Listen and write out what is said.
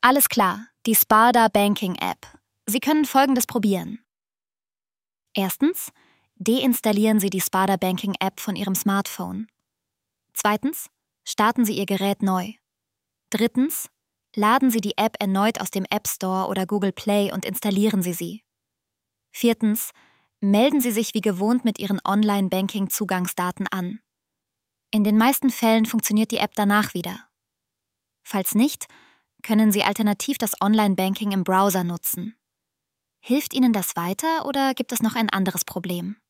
Alles klar, die Sparda Banking App. Sie können Folgendes probieren. Erstens, deinstallieren Sie die Sparda Banking App von Ihrem Smartphone. Zweitens, starten Sie Ihr Gerät neu. Drittens, laden Sie die App erneut aus dem App Store oder Google Play und installieren Sie sie. Viertens, melden Sie sich wie gewohnt mit Ihren Online-Banking-Zugangsdaten an. In den meisten Fällen funktioniert die App danach wieder. Falls nicht, können Sie alternativ das Online-Banking im Browser nutzen. Hilft Ihnen das weiter oder gibt es noch ein anderes Problem?